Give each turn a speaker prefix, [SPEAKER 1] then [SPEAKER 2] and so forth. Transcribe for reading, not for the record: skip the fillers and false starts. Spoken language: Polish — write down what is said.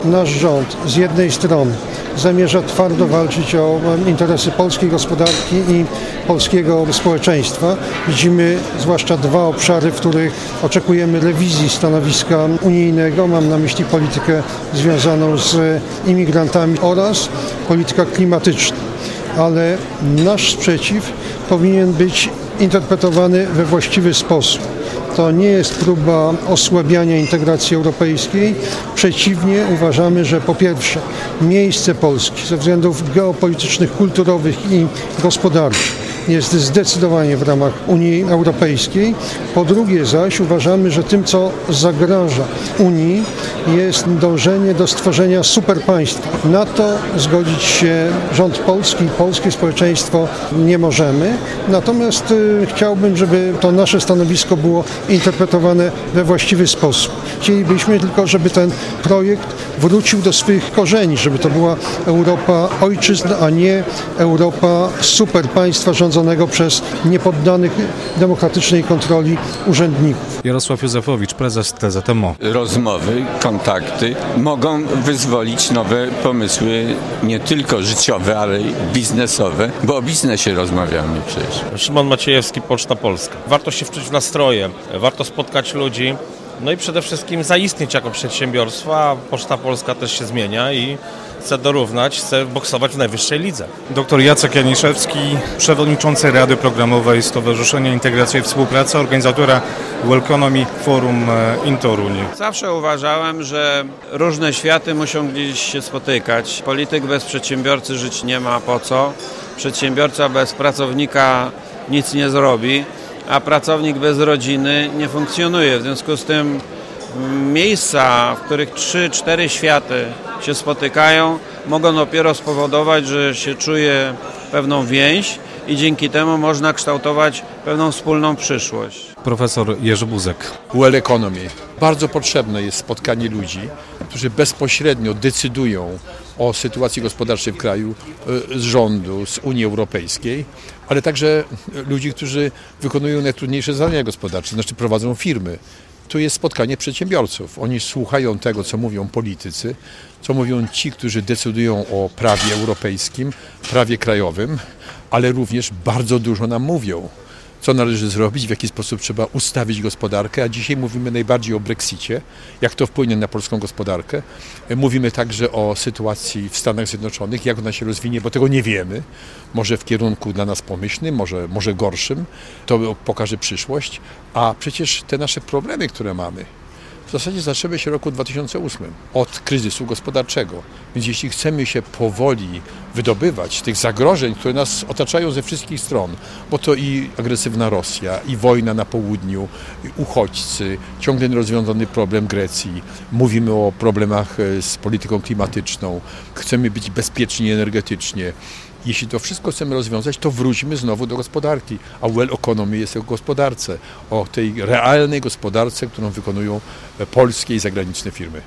[SPEAKER 1] Nasz rząd z jednej strony zamierza twardo walczyć o interesy polskiej gospodarki i polskiego społeczeństwa. Widzimy zwłaszcza dwa obszary, w których oczekujemy rewizji stanowiska unijnego. Mam na myśli politykę związaną z imigrantami oraz polityka klimatyczna. Ale nasz sprzeciw powinien być interpretowany we właściwy sposób. To nie jest próba osłabiania integracji europejskiej. Przeciwnie, uważamy, że po pierwsze miejsce Polski ze względów geopolitycznych, kulturowych i gospodarczych jest zdecydowanie w ramach Unii Europejskiej. Po drugie zaś uważamy, że tym, co zagraża Unii, jest dążenie do stworzenia superpaństwa. Na to zgodzić się rząd polski i polskie społeczeństwo nie możemy. Natomiast chciałbym, żeby to nasze stanowisko było interpretowane we właściwy sposób. Chcielibyśmy tylko, żeby ten projekt wrócił do swych korzeni, żeby to była Europa ojczyzn, a nie Europa superpaństwa rządzonego przez niepoddanych demokratycznej kontroli urzędników.
[SPEAKER 2] Jarosław Józefowicz, prezes TZMO.
[SPEAKER 3] Rozmowy, kontakty mogą wyzwolić nowe pomysły, nie tylko życiowe, ale i biznesowe, bo o biznesie rozmawiamy przecież.
[SPEAKER 4] Szymon Maciejewski, Poczta Polska. Warto się wczuć w nastroje, warto spotkać ludzi, no i przede wszystkim zaistnieć jako przedsiębiorstwo, a Poczta Polska też się zmienia i chce dorównać, chce boksować w najwyższej lidze.
[SPEAKER 2] Dr Jacek Janiszewski, przewodniczący Rady Programowej Stowarzyszenia Integracji i Współpracy, organizatora Welconomy Forum in Toruń.
[SPEAKER 5] Zawsze uważałem, że różne światy muszą gdzieś się spotykać. Polityk bez przedsiębiorcy żyć nie ma po co. Przedsiębiorca bez pracownika nic nie zrobi, a pracownik bez rodziny nie funkcjonuje. W związku z tym miejsca, w których 3-4 światy się spotykają, mogą dopiero spowodować, że się czuje pewną więź i dzięki temu można kształtować pewną wspólną przyszłość.
[SPEAKER 2] Profesor Jerzy Buzek.
[SPEAKER 6] Welconomy. Bardzo potrzebne jest spotkanie ludzi, którzy bezpośrednio decydują o sytuacji gospodarczej w kraju, z rządu, z Unii Europejskiej, ale także ludzi, którzy wykonują najtrudniejsze zadania gospodarcze, znaczy prowadzą firmy. Tu jest spotkanie przedsiębiorców. Oni słuchają tego, co mówią politycy, co mówią ci, którzy decydują o prawie europejskim, prawie krajowym, ale również bardzo dużo nam mówią, co należy zrobić, w jaki sposób trzeba ustawić gospodarkę, a dzisiaj mówimy najbardziej o Brexicie, jak to wpłynie na polską gospodarkę. Mówimy także o sytuacji w Stanach Zjednoczonych, jak ona się rozwinie, bo tego nie wiemy. Może w kierunku dla nas pomyślnym, może gorszym. To pokaże przyszłość, a przecież te nasze problemy, które mamy, w zasadzie zaczęły się w roku 2008 od kryzysu gospodarczego. Więc jeśli chcemy się powoli wydobywać z tych zagrożeń, które nas otaczają ze wszystkich stron, bo to i agresywna Rosja, i wojna na południu, i uchodźcy, ciągle nierozwiązany problem Grecji, mówimy o problemach z polityką klimatyczną, chcemy być bezpieczni energetycznie. Jeśli to wszystko chcemy rozwiązać, to wróćmy znowu do gospodarki, a Welconomy jest o gospodarce, o tej realnej gospodarce, którą wykonują polskie i zagraniczne firmy.